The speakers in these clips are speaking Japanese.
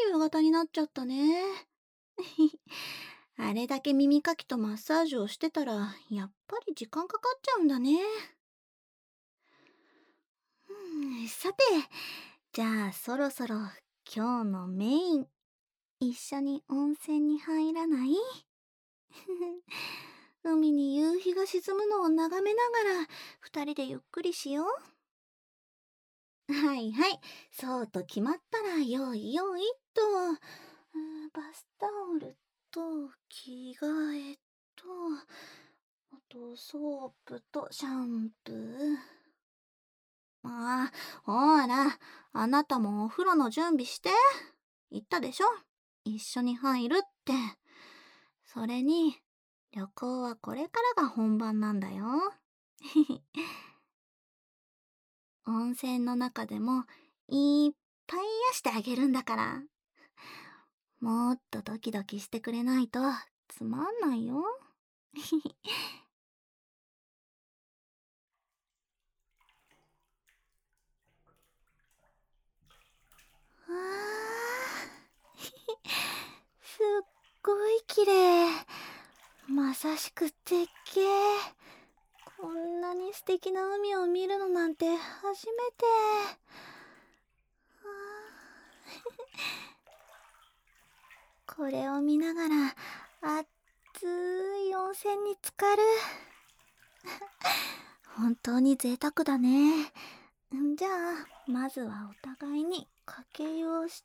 夕方になっちゃったね。あれだけ耳かきとマッサージをしてたら、やっぱり時間かかっちゃうんだね。さて、じゃあそろそろ今日のメイン、一緒に温泉に入らない？海に夕日が沈むのを眺めながら、二人でゆっくりしよう。はいはい、そうと決まったら用意用意っと。バスタオルと着替えと、あとソープとシャンプー。ああ、ほら、あなたもお風呂の準備して。言ったでしょ、一緒に入るって。それに、旅行はこれからが本番なんだよ。温泉の中でもいっぱい癒してあげるんだから。もっとドキドキしてくれないとつまんないよ。あーすっごい綺麗。まさしく絶景。こんなに素敵な海を見るのなんて初めて。これを見ながら熱い温泉に浸かる。本当に贅沢だね。じゃあまずはお互いにかけ湯をして。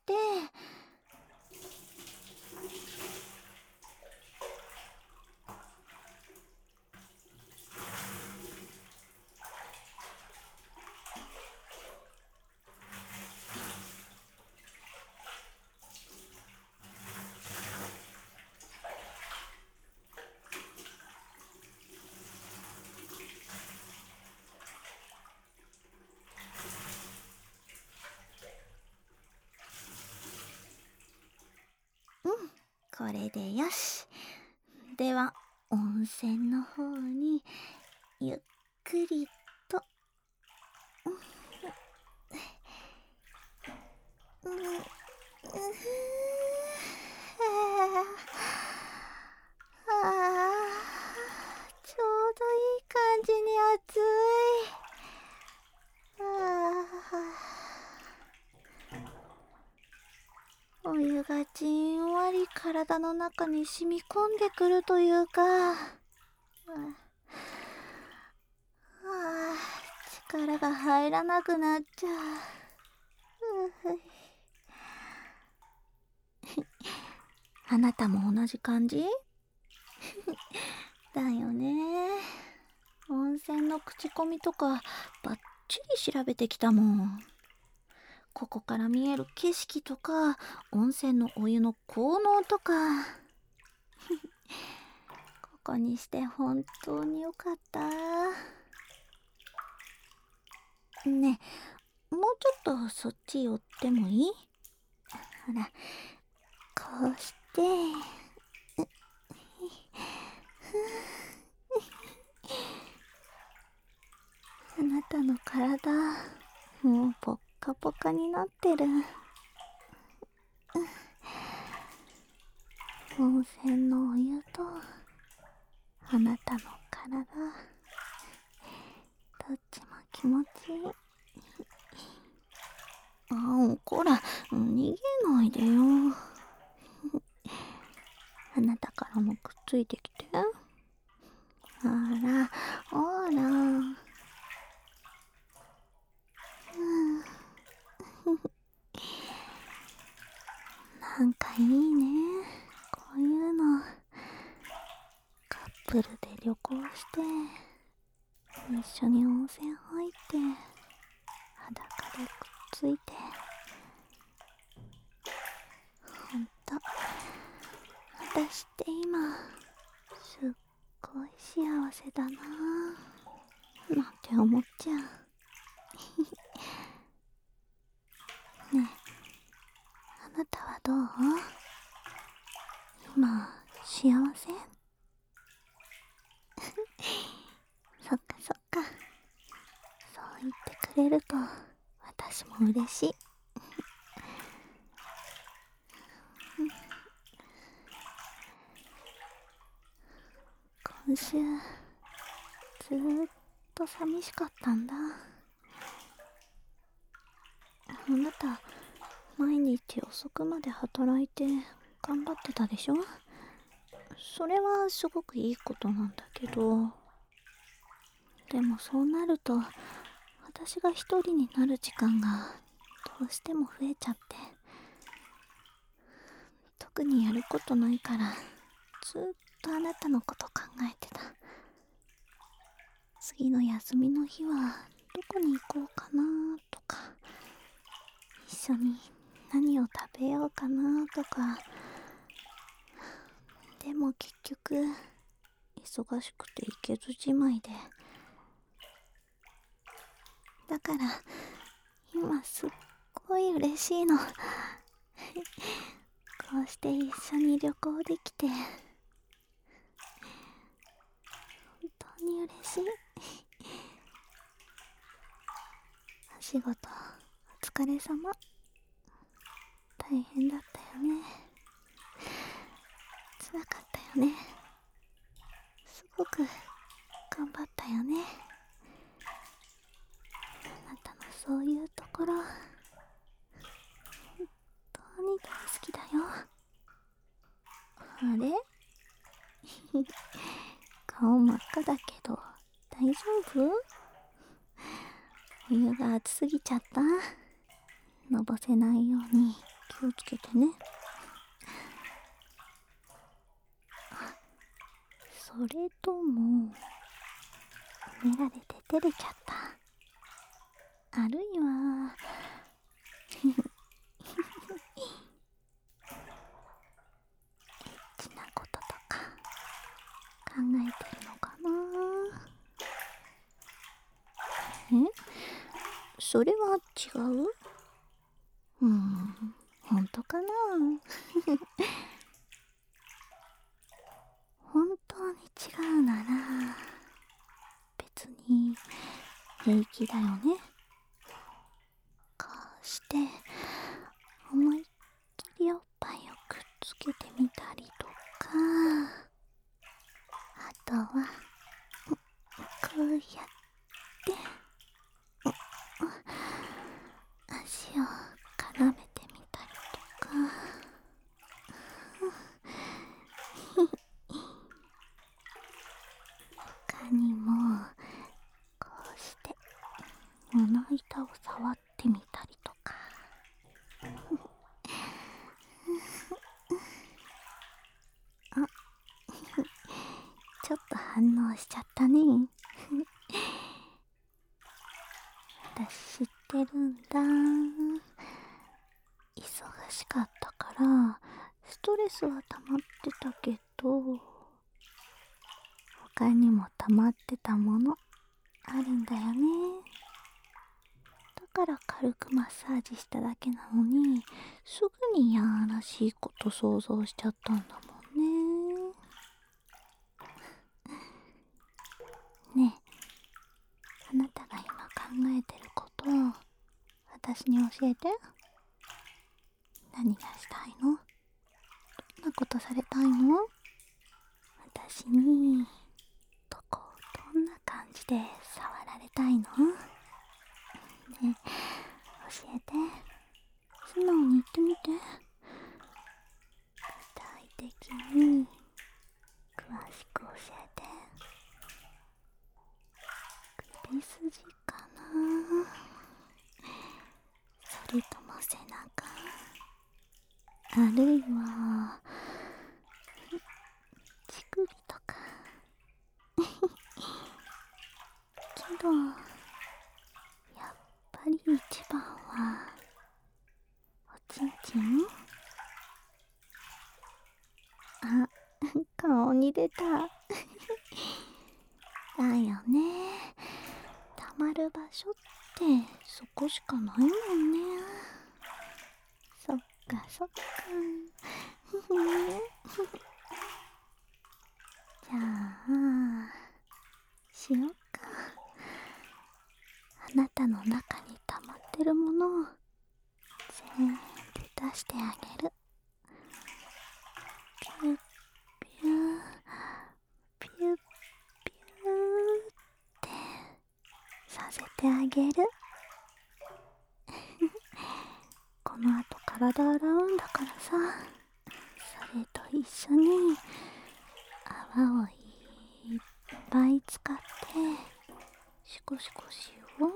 これでよし。では温泉の方にゆっくりと。うん、ちょうどいい感じに暑い。お湯がじんわり体の中に染み込んでくるというか、力が入らなくなっちゃう。あなたも同じ感じだよね。温泉の口コミとかバッチリ調べてきたもん。ここから見える景色とか、温泉のお湯の効能とか。ここにして本当によかった。ねえ、もうちょっとそっち寄ってもいい？ほら、こうして。あなたの体、もうポッカポカになってる。温泉のお湯とあなたの体、どっちも気持ちいい。こら、逃げないでよ。あなたからもくっついてきて。ほら、ほら。なんかいいね。こういうの。カップルで旅行して、一緒に温泉入って、裸でくっついて。ほんと、私って今、すっごい幸せだなぁ、なんて思っちゃう。ねえ、あなたはどう？今、幸せ？そっかそっか。そう言ってくれると、私も嬉しい。 今週ずーっと寂しかったんだ。あなた毎日遅くまで働いて頑張ってたでしょ。それはすごくいいことなんだけど、でもそうなると私が一人になる時間がどうしても増えちゃって、特にやることないからずっとあなたのこと考えてた。次の休みの日はどこに行こうかなとか、一緒に何を食べようかなとか。でも結局忙しくて行けずじまいで、だから今すっごい嬉しいの。こうして一緒に旅行できて本当に嬉しい。お仕事お疲れ様。大変だったよね。辛かったよね。すごく頑張ったよね。あなたのそういうところ本当に大好きだよ。あれ顔真っ赤だけど大丈夫？お湯が熱すぎちゃった？のぼせないように気をつけてね。それともメガネで照れちゃった？あるいはエッチなこととか考えてるのかな？それは違う？本当かな？本当に違うなら別に平気だよね。こうして思いっきりおっぱいをくっつけてみたりとか、あとはこうやって足を絡めてみたりとか、他にもこうして胸板を触ってみたりとか。あ、ちょっと反応しちゃったね。私知ってるんだ。忙しかったからストレスは溜まってたけど、他にも溜まってたものあるんだよね。だから軽くマッサージしただけなのにすぐにやらしいこと想像しちゃったんだもんね。ねえ、あなたが今考えてることを私に教えて。何がしたいの？どんなことされたいの？私にどこをどんな感じで触られたいの？ねえ、教えて。素直に言ってみて。具体的に詳しく教えて。首筋かな？それとも背中？あるいは乳首とか？けどやっぱり一番はおちんちん？あ、顔に出た。だよね。たまる場所ってそこしかないもんね。そっかそっか。じゃあしよっか。あなたの中に溜まってるものを全部出してあげる。ピュッピュッピュッ体洗うんだからさ。それと一緒に泡をいっぱい使ってシコシコしよう。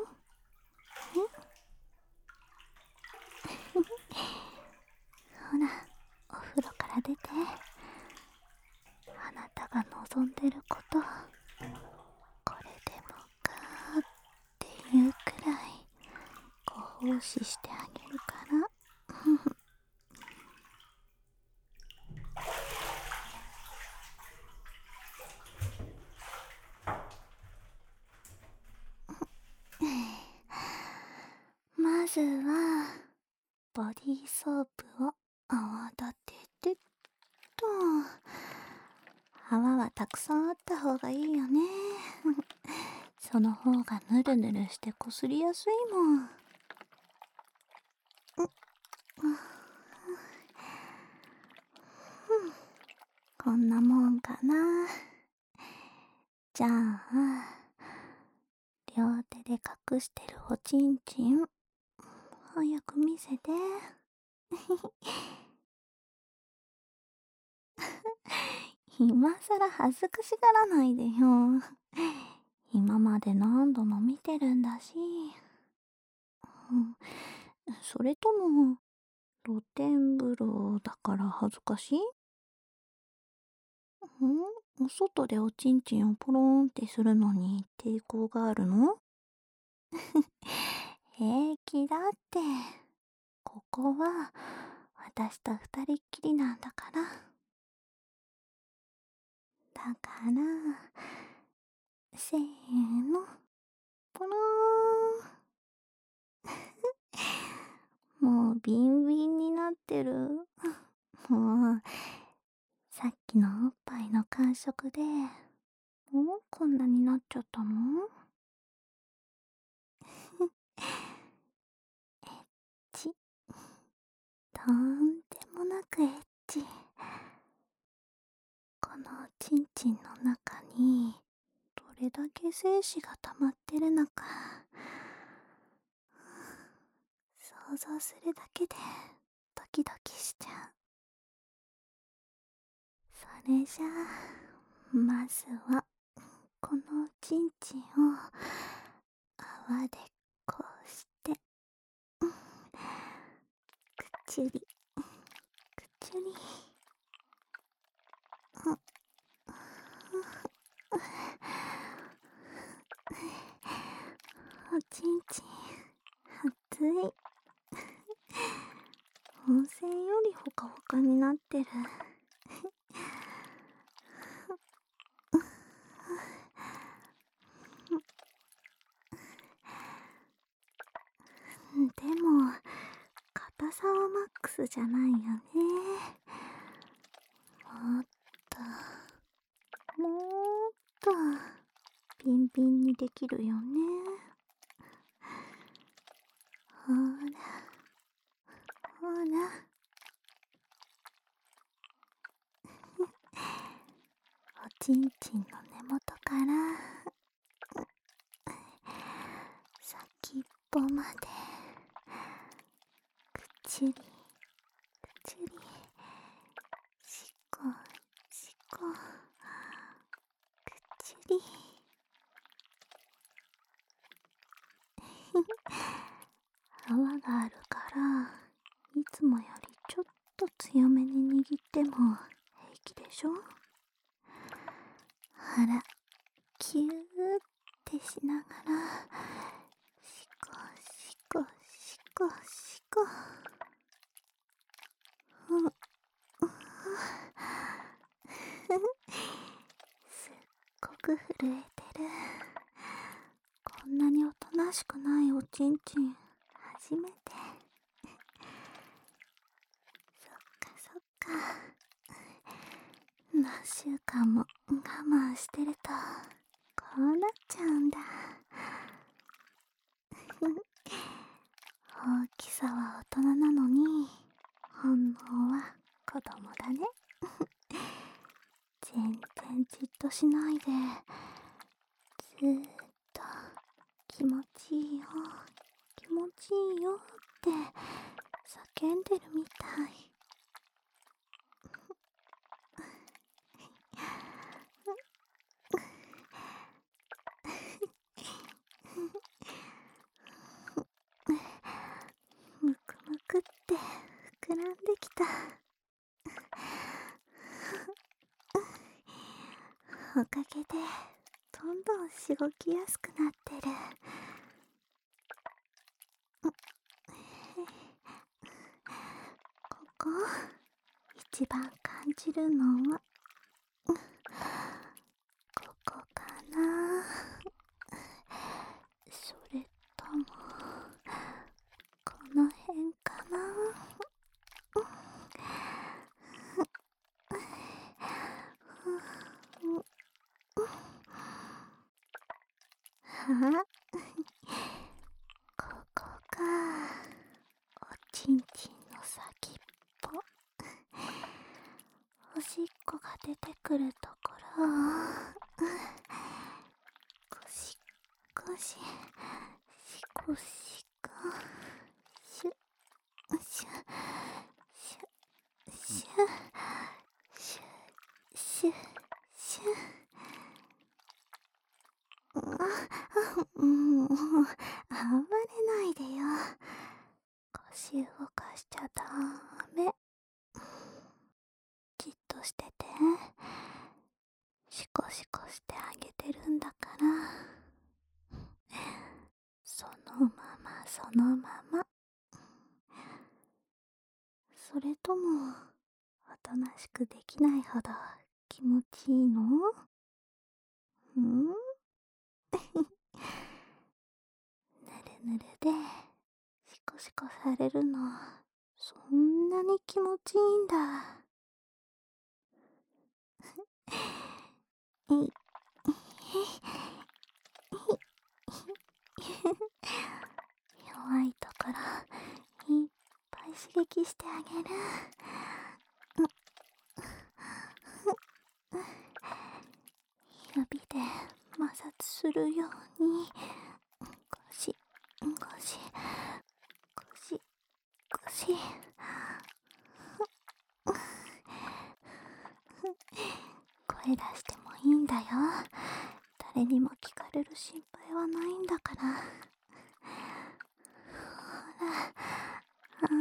ほら、お風呂から出て。あなたが望んでること、これでもかっていうくらいご奉仕してあげるから。まずはボディーソープを泡立ててっと。泡はたくさんあった方がいいよね。その方がヌルヌルしてこすりやすいもん。こんなもんかな。じゃあ両手で隠してるおちんちん早く見せて。今さら恥ずかしがらないでよ。今まで何度も見てるんだし。それとも露天風呂だから恥ずかしい？お外でおちんちんをポロンってするのに抵抗があるの？平気だって。ここは私と二人っきりなんだから。だからせーの、ポローン。もうビンビンになってる。もうさっきのおっぱいの感触でもうこんなになっちゃったの？ちとんでもなくエッチ。このおちんちんの中にどれだけ精子が溜まってるのか想像するだけでドキドキしちゃう。それじゃあまずはこのおちんちんを泡でこうしてくちゅりくちゅり。おちんちん熱い。温泉よりほかほかになってる。でも硬さはマックスじゃないよね。もっともっとビンビンにできるよね。ほらほら。おちんちんの根元から先っぽまでくちゅりくちゅり、しこしこくちゅり。泡があるからいつもよりちょっと強めに握っても平気でしょ。ほらキューってしながらシコシコシコシコ。すっごく震えてる。こんなにおとなしくないおちんちん初めて。そっかそっか。何週間も我慢してるとこうなっちゃうんだ。大きさは大人なのに反応は子供だね。全然じっとしないでずーっと気持ちいいよ気持ちいいよって叫んでるみたい。むくむくって膨らんできた。おかげでどんどんしごきやすくなってる。ここ一番感じるのはここかな。それともこの辺かな。あ、ここか。おちんちんの先っぽ。おしっこが出てくるところをゴシゴシシコシコシュシュシュシュシュシュシュ。もう暴れないでよ。腰動かしちゃダメ。じっとしてて。シコシコしてあげてるんだから。そのままそのまま。それともおとなしくできないほど気持ちいいの？ぬるぬるでシコシコされるのそんなに気持ちいいんだ。い弱いところいっぱい刺激してあげる。指で摩擦するようにゴシゴシゴシゴシ。声出してもいいんだよ。誰にも聞かれる心配はないんだから。ほら、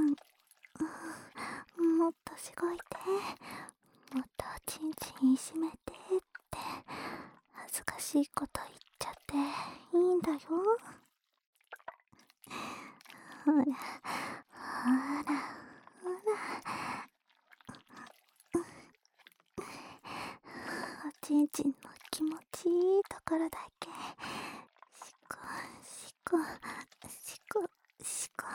もっとしごいて、もっとおちんちんいじめてって恥ずかしいこと言っちゃっていいんだよ。ほらほらほら。おちんちんの気持ちいいところだけシコシコシコシコ。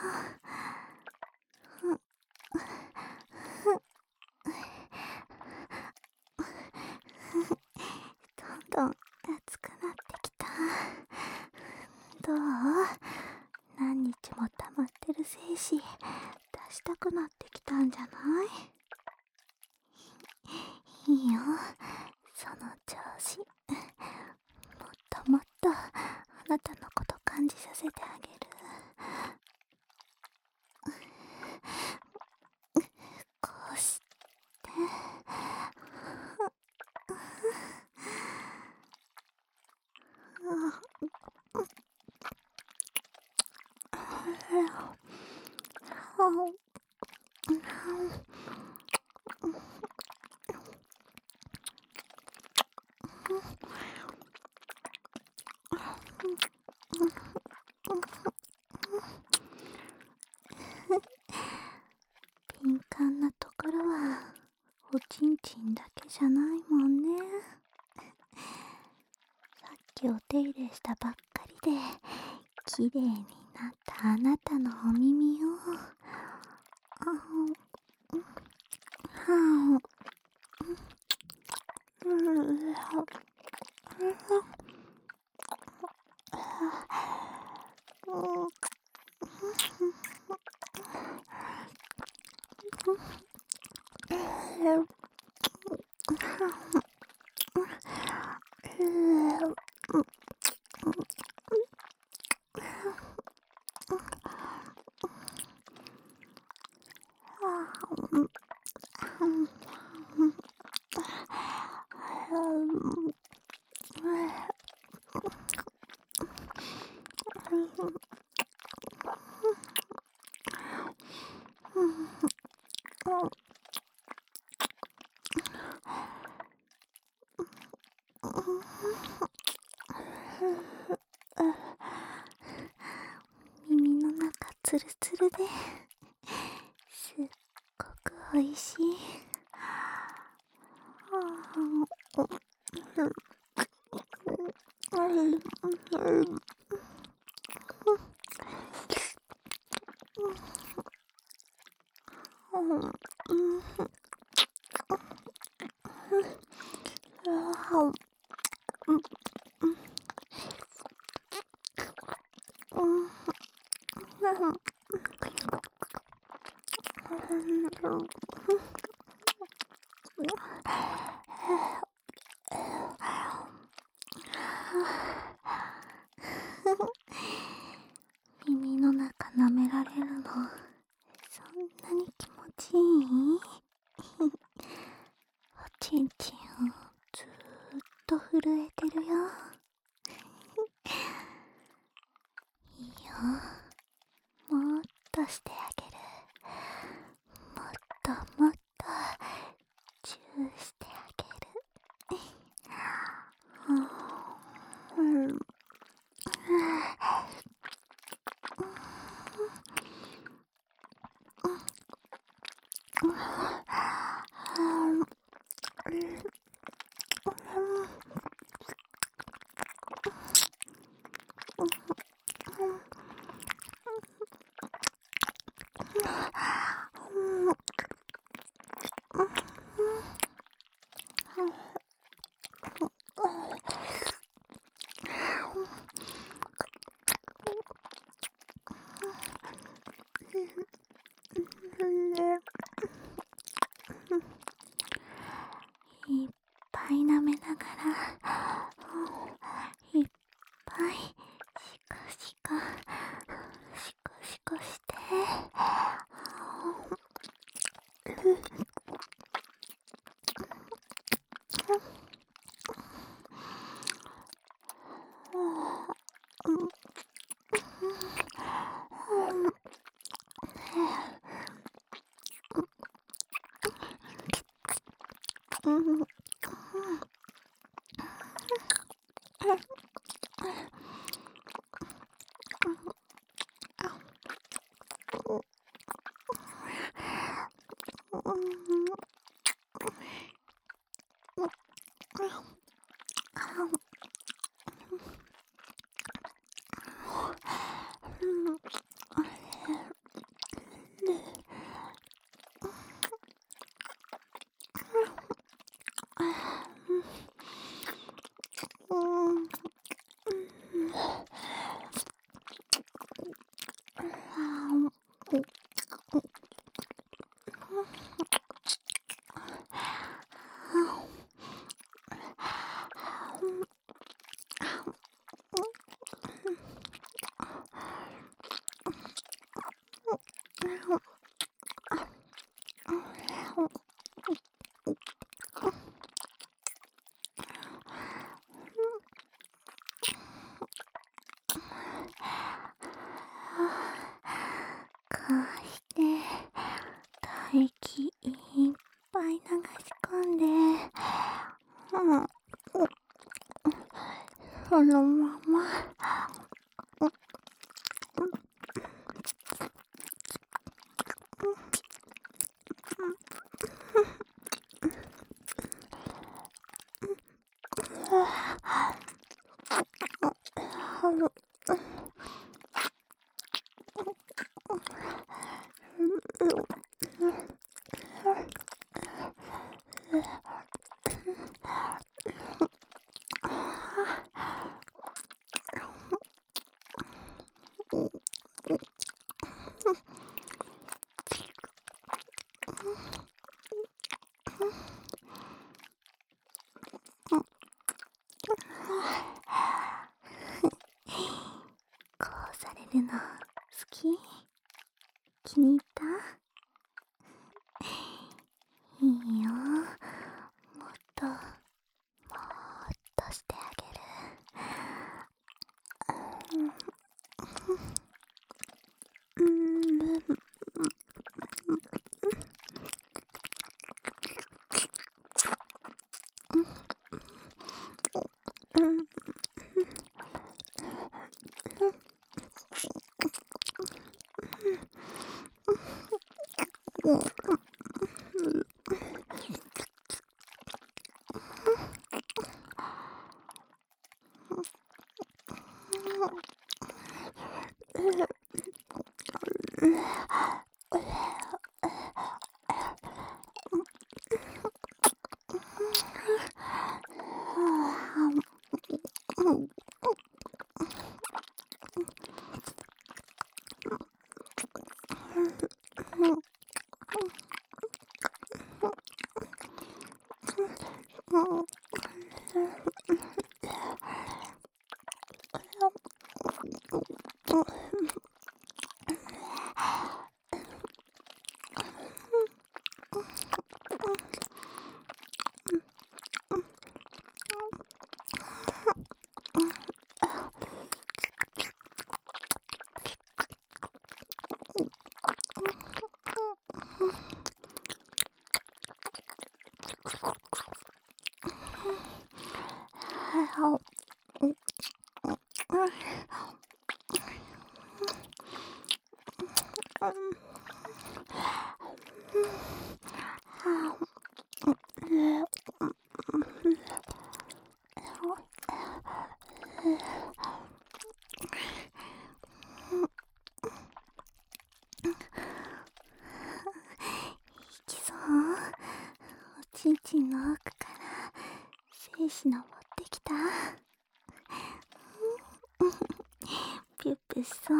どんどん熱くなってきた。どう？何日も溜まってる精子出したくなってきたんじゃない？いいよ、その調子。もっともっとあなたのこと感じさせてあげる。こうして敏感なところはおちんちんだけじゃないもんね。さっきお手入れしたばっかりできれいになったあなたのお耳を耳の中ツルツルですっごくおいしい。耳の中舐められるのそんなに気持ちいい？おちんちんをずーっと震えてるよ。いいよ、もっとしてあげる。もっともっとチューしてあげる。いっぱい舐めながら、いっぱいシカシカシカシカして、こうして唾液いっぱい流し込んで、そのままこうされるの好き？気に入った？ おちんちんの奥から精子登ってきた。ピュッピュしそう。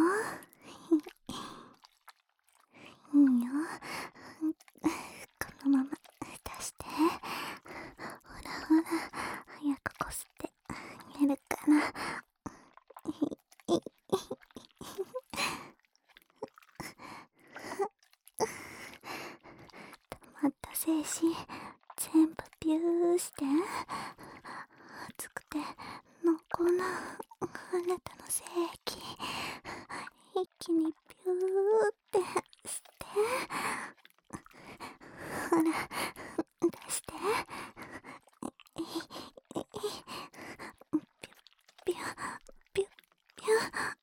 いいよ、このまま出して。ほらほら、早くこすってあげるから。溜まった精子全部ピューして。熱くて濃厚なあなたの精液一気にピューってして。ほら出して。ピュッピュッピュッピュッ。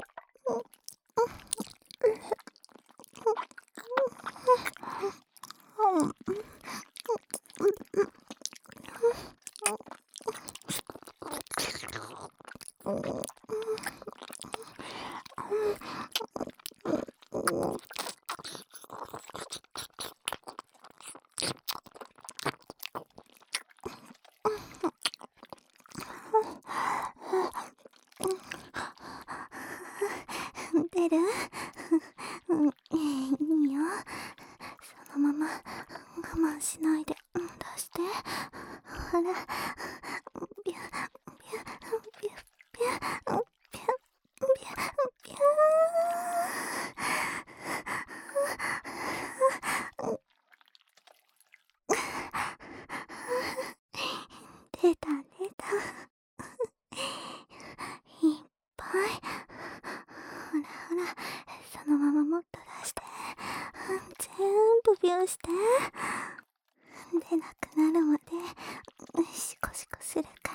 出る？いいよ。そのまま我慢しないで出して。ほら、ビュッビュッビュッビュッビュッビュッビュッ。出た出た。いっぱい。ほらほら、そのままもっと出して。全部ビューして。出なくなるまでシコシコするから。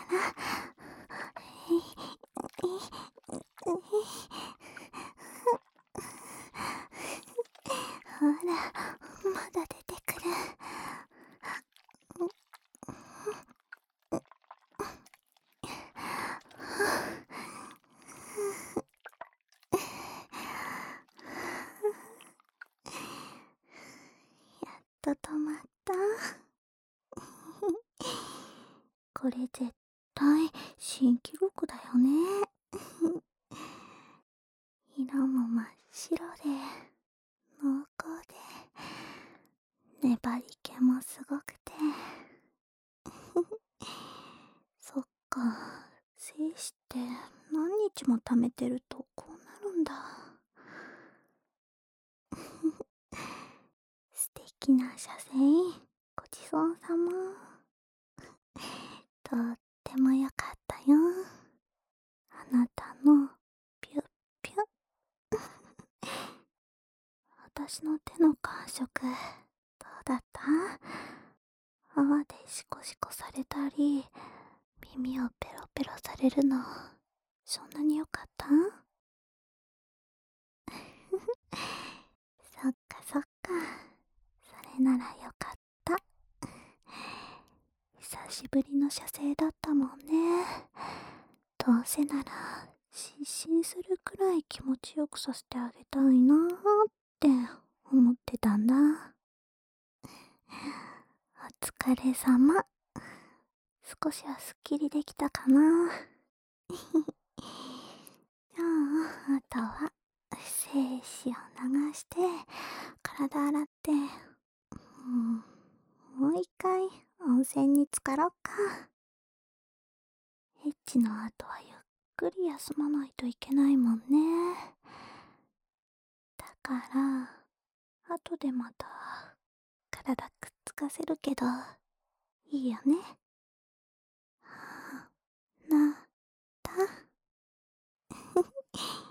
ほら、まだ出てくる。やっと止まった。これ絶対新記録だよね。色も真っ白で濃厚で粘り気もすごくて。そっか、精子って何日も溜めてるとこうなるんだ。素敵な写真ごちそうさま。とってもよかったよ。あなたのピュッピュッ。私の手の感触どうだった？泡でシコシコされたり耳をペロペロされるのそんなによかった？そっかそっか。 しぶりの射精だったもんね。どうせなら失神するくらい気持ちよくさせてあげたいなーって思ってたんだ。お疲れ様。少しはすっきりできたかな。じゃあ、あとは精子を流して体洗って、もう一回温泉に浸かろっか。エッチの後はゆっくり休まないといけないもんね。だから後でまた体くっつかせるけどいいよね。なった